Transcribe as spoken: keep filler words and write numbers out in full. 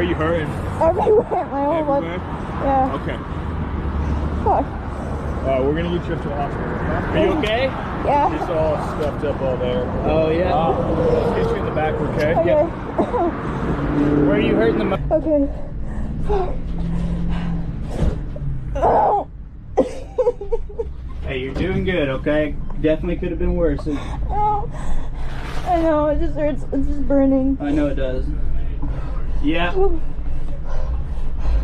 you hurting? Everywhere, my whole body. Yeah. Okay. Fuck. Uh, we're gonna get you up to the hospital. Are you okay? Yeah. Just all stuffed up all there. Oh yeah. Uh, let's get you in the back, okay? Okay. Yep. Where are you hurting the most? Okay. Fuck. Oh. Hey, you're doing good, okay? Definitely could have been worse. Oh. I know, it just hurts. It's just burning. I know it does. Yeah. Ooh.